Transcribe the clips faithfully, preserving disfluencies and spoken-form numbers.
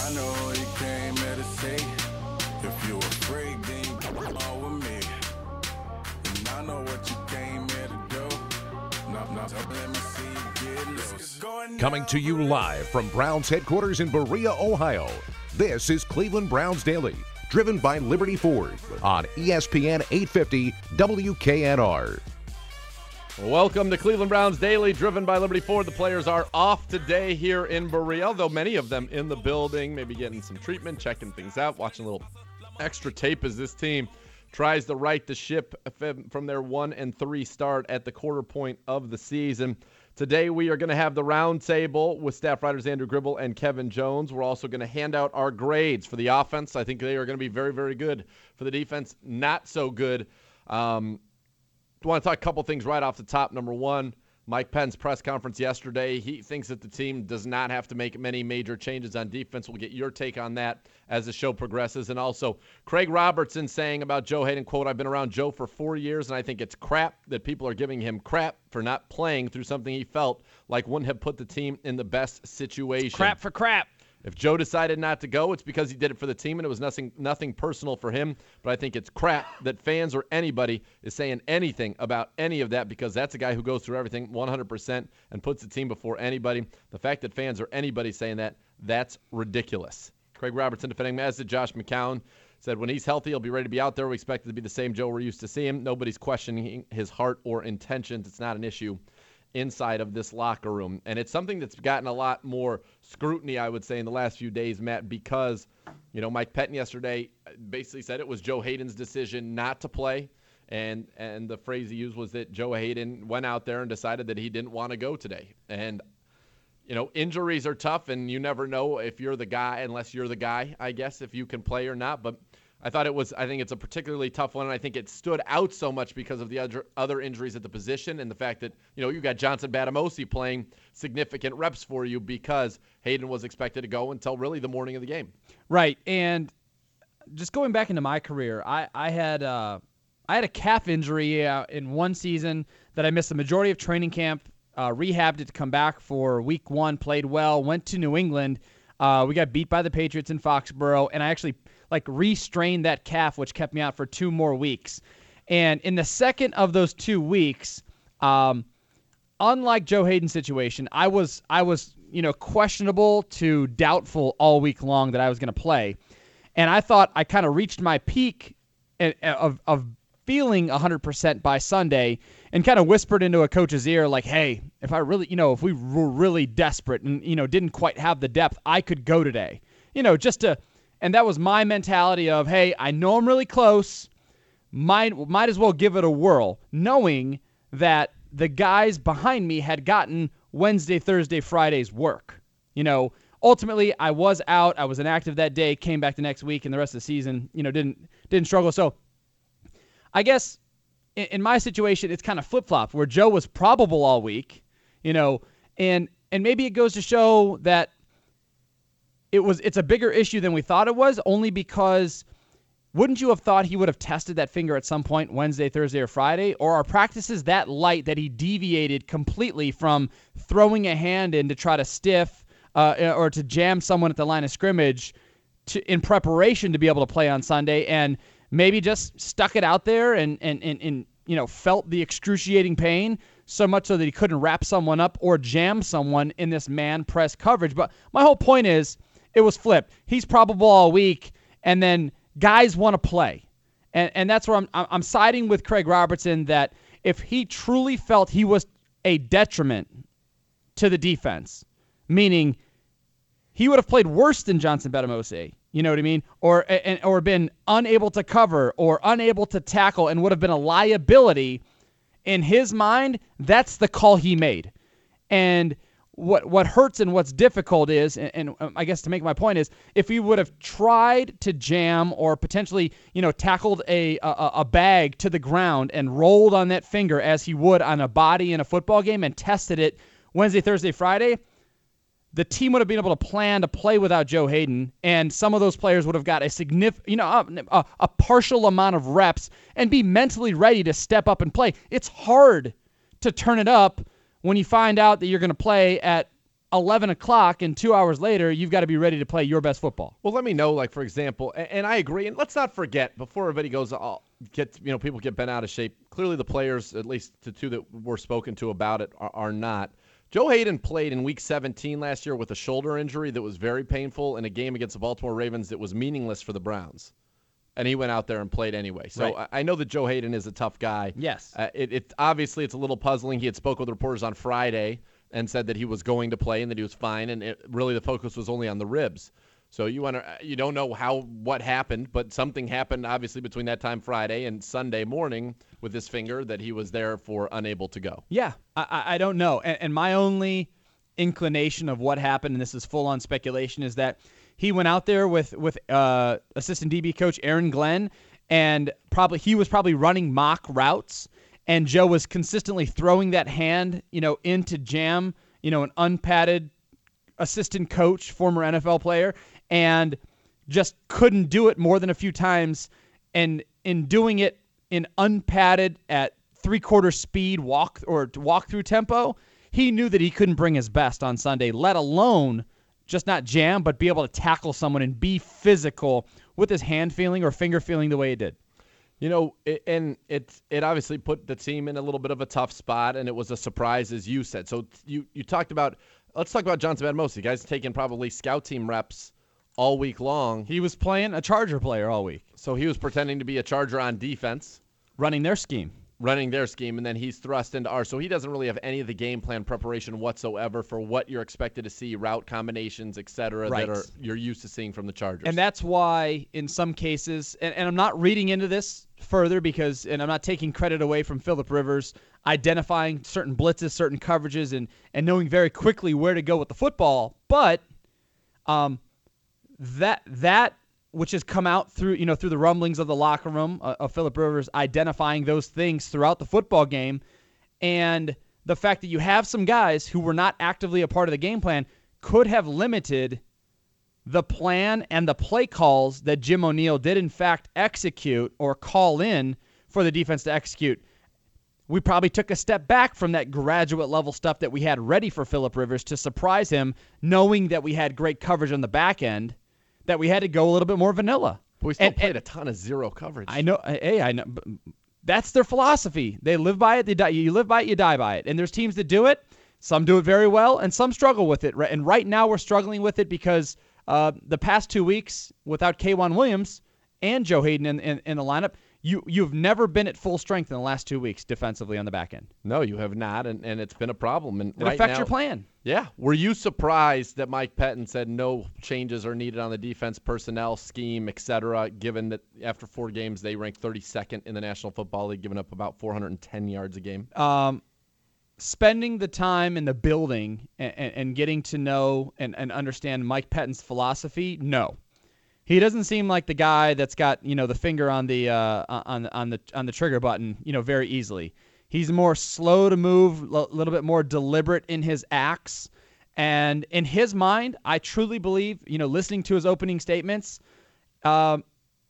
I know who you came here to see. If you afraid, then you come on with me. And I know what you came here to do. No, no, let me see you get loose. Coming to you live from Browns headquarters in Berea, Ohio. This is Cleveland Browns Daily, driven by Liberty Ford on E S P N eight fifty W K N R. Welcome to Cleveland Browns Daily, driven by Liberty Ford. The players are off today here in Berea, although many of them in the building, maybe getting some treatment, checking things out, watching a little extra tape as this team tries to right the ship from their one and three start at the quarter point of the season. Today we are going to have the round table with staff writers Andrew Gribble and Kevin Jones. We're also going to hand out our grades for the offense. I think they are going to be very, very good. For the defense, not so good. Um, I want to talk a couple things right off the top. Number one, Mike Penn's press conference yesterday. He thinks that the team does not have to make many major changes on defense. We'll get your take on that as the show progresses. And also, Craig Robertson saying about Joe Haden, quote, "I've been around Joe for four years, and I think it's crap that people are giving him crap for not playing through something he felt like wouldn't have put the team in the best situation." It's crap for crap. If Joe decided not to go, it's because he did it for the team, and it was nothing nothing personal for him. But I think it's crap that fans or anybody is saying anything about any of that, because that's a guy who goes through everything one hundred percent and puts the team before anybody. The fact that fans or anybody saying that, that's ridiculous. Craig Robertson defending him, as did Josh McCown, said when he's healthy, he'll be ready to be out there. We expect it to be the same Joe we're used to seeing. Nobody's questioning his heart or intentions. It's not an issue inside of this locker room. And it's something that's gotten a lot more scrutiny, I would say, in the last few days, Matt, because, you know, Mike Pettine yesterday basically said it was Joe Haden's decision not to play. And and the phrase he used was that Joe Haden went out there and decided that he didn't want to go today. And, you know, injuries are tough, and you never know if you're the guy, unless you're the guy, I guess, if you can play or not. But I thought it was, I think it's a particularly tough one, and I think it stood out so much because of the other, other injuries at the position and the fact that, you know, you got Johnson Batamosi playing significant reps for you because Haden was expected to go until really the morning of the game. Right, and just going back into my career, I, I had uh, I had a calf injury uh, in one season that I missed the majority of training camp, uh, rehabbed it to come back for week one, played well, went to New England. Uh, we got beat by the Patriots in Foxborough, and I actually like re-strained that calf, which kept me out for two more weeks. And in the second of those two weeks, um, unlike Joe Haden's situation, I was I was you know questionable to doubtful all week long that I was going to play, and I thought I kind of reached my peak of of feeling one hundred percent by Sunday, and kind of whispered into a coach's ear like, "Hey, if I really, you know, if we were really desperate and you know didn't quite have the depth, I could go today." You know, just to. And that was my mentality of, hey, I know I'm really close, might, might as well give it a whirl, knowing that the guys behind me had gotten Wednesday, Thursday, Friday's work. You know, ultimately, I was out. I was inactive that day, came back the next week, and the rest of the season, you know, didn't didn't struggle. So I guess in, in my situation, it's kind of flip-flop, where Joe was probable all week, you know, and and maybe it goes to show that It was. It's a bigger issue than we thought it was, only because wouldn't you have thought he would have tested that finger at some point Wednesday, Thursday, or Friday? Or are practices that light that he deviated completely from throwing a hand in to try to stiff uh, or to jam someone at the line of scrimmage to, in preparation to be able to play on Sunday, and maybe just stuck it out there and, and, and, and you know felt the excruciating pain so much so that he couldn't wrap someone up or jam someone in this man press coverage? But my whole point is, it was flipped. He's probable all week, and then guys want to play. And and that's where I'm I'm siding with Craig Robertson, that if he truly felt he was a detriment to the defense, meaning he would have played worse than Johnson Batamosi, you know what I mean? Or and, or been unable to cover or unable to tackle and would have been a liability, in his mind, that's the call he made. And What what hurts and what's difficult is, and, and I guess to make my point is, if he would have tried to jam or potentially, you know, tackled a, a a bag to the ground and rolled on that finger as he would on a body in a football game and tested it Wednesday, Thursday, Friday, the team would have been able to plan to play without Joe Haden, and some of those players would have got a significant, you know, a, a, a partial amount of reps and be mentally ready to step up and play. It's hard to turn it up when you find out that you're going to play at eleven o'clock, and two hours later, you've got to be ready to play your best football. Well, let me know, like, for example, and, and I agree, and let's not forget, before everybody goes, oh, get, you know, people get bent out of shape, clearly the players, at least the two that were spoken to about it, are, are not. Joe Hayden played in Week seventeen last year with a shoulder injury that was very painful in a game against the Baltimore Ravens that was meaningless for the Browns. And he went out there and played anyway. So right. I, I know that Joe Hayden is a tough guy. Yes. Uh, it, it obviously, it's a little puzzling. He had spoken with reporters on Friday and said that he was going to play and that he was fine, and it, really the focus was only on the ribs. So you want to, you don't know how what happened, but something happened obviously between that time Friday and Sunday morning with his finger that he was therefore unable to go. Yeah, I, I don't know. And, and my only inclination of what happened, and this is full-on speculation, is that he went out there with with uh, assistant D B coach Aaron Glenn, and probably he was probably running mock routes, and Joe was consistently throwing that hand, you know, into jam, you know, an unpadded assistant coach, former N F L player, and just couldn't do it more than a few times. And in doing it in unpadded at three-quarter speed walk or walk-through tempo, he knew that he couldn't bring his best on Sunday, let alone just not jam, but be able to tackle someone and be physical with his hand feeling or finger feeling the way he did. You know, it, and it it obviously put the team in a little bit of a tough spot, and it was a surprise, as you said. So you, you talked about, let's talk about Johnson Badmosi. The guy's taking probably scout team reps all week long. He was playing a Charger player all week. So he was pretending to be a Charger on defense. Running their scheme. Running their scheme, and then he's thrust into ours. So he doesn't really have any of the game plan preparation whatsoever for what you're expected to see, route combinations, et cetera, right. that are you're used to seeing from the Chargers. And that's why, in some cases, and, and I'm not reading into this further because, and I'm not taking credit away from Phillip Rivers identifying certain blitzes, certain coverages, and, and knowing very quickly where to go with the football, but um, that that which has come out through, you know, through the rumblings of the locker room uh, of Phillip Rivers identifying those things throughout the football game, and the fact that you have some guys who were not actively a part of the game plan could have limited the plan and the play calls that Jim O'Neill did in fact execute or call in for the defense to execute. We probably took a step back from that graduate level stuff that we had ready for Phillip Rivers to surprise him, knowing that we had great coverage on the back end, that we had to go a little bit more vanilla. But we still and, played and, a ton of zero coverage. I know. Hey, I know. That's their philosophy. They live by it. They die. You live by it, you die by it. And there's teams that do it. Some do it very well, and some struggle with it. And right now we're struggling with it because uh, the past two weeks, without K'Wan Williams and Joe Hayden in, in, in the lineup, you, you've never been at full strength in the last two weeks defensively on the back end. No, you have not, and, and it's been a problem. And it right affects now, your plan. Yeah. Were you surprised that Mike Pettin said no changes are needed on the defense personnel scheme, et cetera, given that after four games they ranked thirty-second in the National Football League, giving up about four hundred ten yards a game? Um, spending the time in the building and, and, and getting to know and, and understand Mike Pettin's philosophy, no. He doesn't seem like the guy that's got, you know, the finger on the uh, on on the on the trigger button, you know, very easily. He's more slow to move, a l- little bit more deliberate in his acts. And in his mind, I truly believe, you know, listening to his opening statements, um,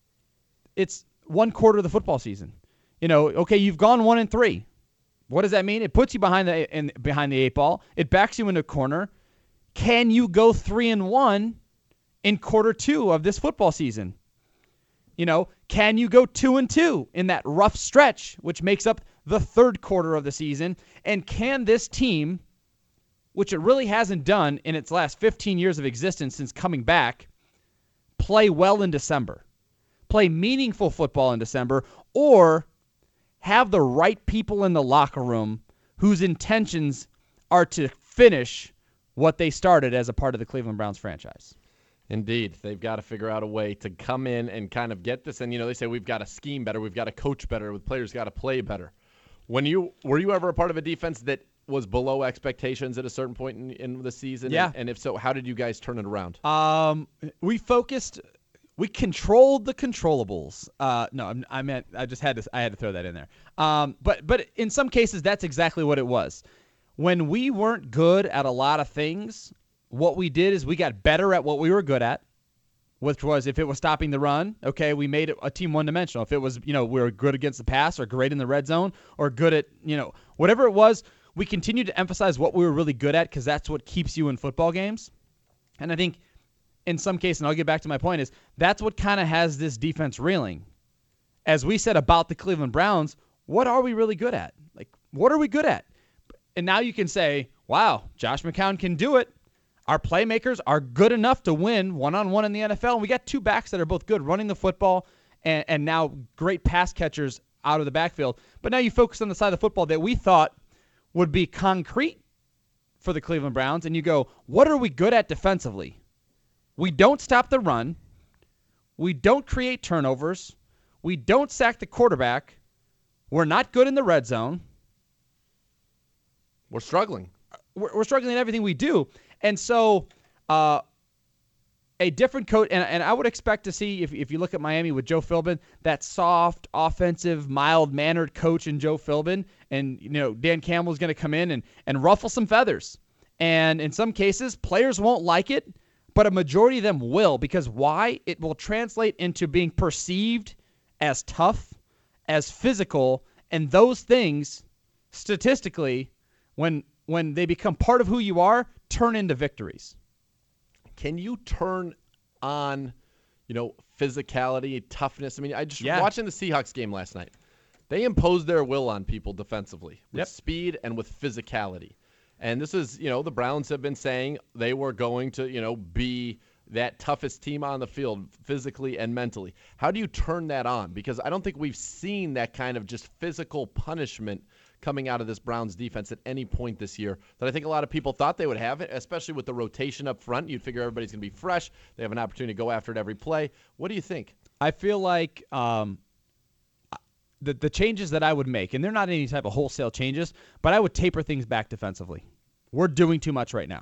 it's one quarter of the football season. You know, okay, you've gone one and three. What does that mean? It puts you behind the in, behind the eight ball. It backs you into a corner. Can you go three and one in quarter two of this football season? You know, can you go two and two in that rough stretch, which makes up the third quarter of the season? And can this team, which it really hasn't done in its last fifteen years of existence since coming back, play well in December, play meaningful football in December, or have the right people in the locker room whose intentions are to finish what they started as a part of the Cleveland Browns franchise? Indeed. They've got to figure out a way to come in and kind of get this. And, you know, they say we've got to scheme better, we've got to coach better, with players got to play better. When you were you ever a part of a defense that was below expectations at a certain point in, in the season? Yeah. And, and if so, how did you guys turn it around? Um, we focused, we controlled the controllables. Uh, no, I meant I just had to I had to throw that in there. Um, but but in some cases, that's exactly what it was. When we weren't good at a lot of things, what we did is we got better at what we were good at, which was if it was stopping the run, okay, we made it a team one-dimensional. If it was, you know, we were good against the pass or great in the red zone or good at, you know, whatever it was, we continue to emphasize what we were really good at because that's what keeps you in football games. And I think in some cases, and I'll get back to my point, is that's what kind of has this defense reeling. As we said about the Cleveland Browns, what are we really good at? Like, what are we good at? And now you can say, wow, Josh McCown can do it. Our playmakers are good enough to win one-on-one in the N F L. And we got two backs that are both good, running the football and, and now great pass catchers out of the backfield. But now you focus on the side of the football that we thought would be concrete for the Cleveland Browns, and you go, what are we good at defensively? We don't stop the run. We don't create turnovers. We don't sack the quarterback. We're not good in the red zone. We're struggling. We're, we're struggling in everything we do. And so uh, a different coach, and, and I would expect to see, if, if you look at Miami with Joe Philbin, that soft, offensive, mild-mannered coach in Joe Philbin. And, you know, Dan Campbell's going to come in and, and ruffle some feathers. And in some cases, players won't like it, but a majority of them will. Because why? It will translate into being perceived as tough, as physical, and those things, statistically, when when they become part of who you are, turn into victories. Can you turn on, you know, physicality, toughness? I mean, I just Yeah. watching the Seahawks game last night. They imposed their will on people defensively with Yep. speed and with physicality. And this is, you know, the Browns have been saying they were going to, you know, be that toughest team on the field physically and mentally. How do you turn that on? Because I don't think we've seen that kind of just physical punishment coming out of this Browns defense at any point this year that I think a lot of people thought they would have it, especially with the rotation up front. You'd figure everybody's going to be fresh. They have an opportunity to go after it every play. What do you think? I feel like um, the the changes that I would make, and they're not any type of wholesale changes, but I would taper things back defensively. We're doing too much right now.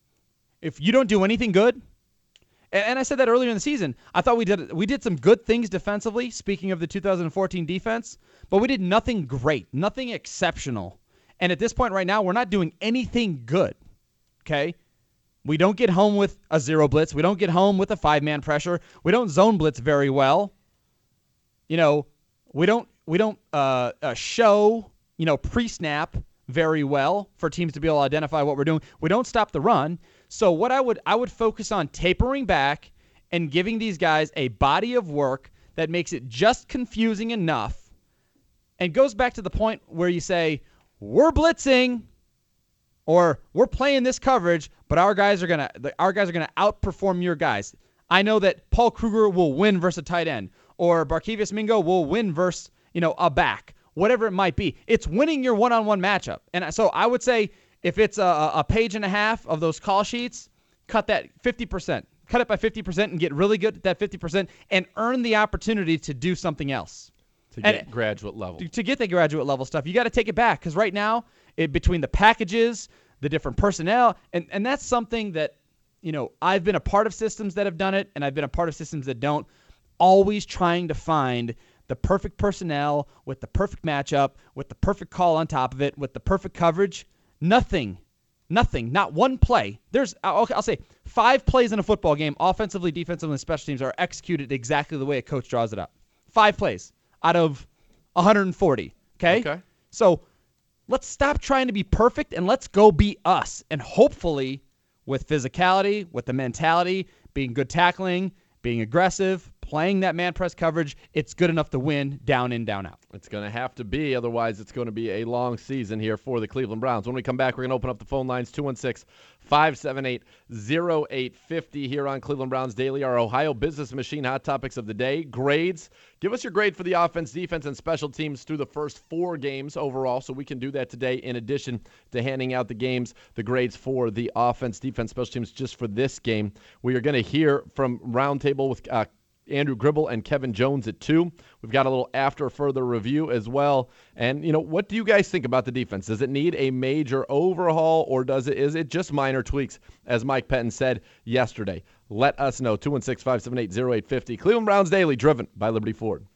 If you don't do anything good, and, and I said that earlier in the season, I thought we did we did some good things defensively, speaking of the two thousand fourteen defense, but we did nothing great, nothing exceptional. And at this point right now, we're not doing anything good, okay? We don't get home with a zero blitz. We don't get home with a five-man pressure. We don't zone blitz very well. You know, we don't we don't uh, uh, show, you know, pre-snap very well for teams to be able to identify what we're doing. We don't stop the run. So what I would I would focus on tapering back and giving these guys a body of work that makes it just confusing enough and goes back to the point where you say, we're blitzing or we're playing this coverage, but our guys are gonna our guys are gonna outperform your guys. I know that Paul Kruger will win versus a tight end, or Barkevius Mingo will win versus, you know, a back, whatever it might be. It's winning your one-on-one matchup. And so I would say if it's a, a page and a half of those call sheets, cut that fifty percent. Cut it by fifty percent and get really good at that fifty percent and earn the opportunity to do something else. To get And- graduate level. To get the graduate level stuff, you got to take it back, because right now, it, between the packages, the different personnel, and, and that's something that, you know, I've been a part of systems that have done it, and I've been a part of systems that don't, always trying to find the perfect personnel with the perfect matchup, with the perfect call on top of it, with the perfect coverage. Nothing, nothing, not one play. There's, I'll, I'll say, five plays in a football game, offensively, defensively, and special teams, are executed exactly the way a coach draws it up. Five plays out of one hundred forty, okay? Okay. So let's stop trying to be perfect and let's go be us. And hopefully, with physicality, with the mentality, being good tackling, being aggressive, playing that man press coverage, it's good enough to win down in, down out. It's going to have to be. Otherwise, it's going to be a long season here for the Cleveland Browns. When we come back, we're going to open up the phone lines, two one six, five seven eight, zero eight five zero here on Cleveland Browns Daily, our Ohio Business Machine hot topics of the day. Grades. Give us your grade for the offense, defense, and special teams through the first four games overall, so we can do that today in addition to handing out the games, the grades for the offense, defense, special teams just for this game. We are going to hear from Roundtable with uh, Andrew Gribble and Kevin Jones at two. We've got a little after further review as well. And, you know, what do you guys think about the defense? Does it need a major overhaul, or does it is it just minor tweaks, as Mike Pettin said yesterday? Let us know. two one six, five seven eight, zero eight five zero. Cleveland Browns Daily, driven by Liberty Ford.